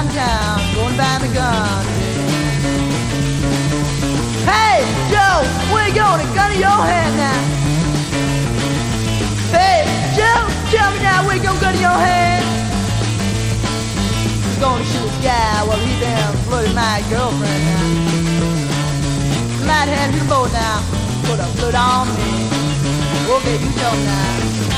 downtown, going to buy me a gun. Hey, Joe, where you going? A gun in your hand now. Hey, Joe, tell me now, where you going, gun in your hand? He's gonna shoot this guy while he been flirting my girlfriend now. Might have you both now, put a foot on me. Okay, you know now.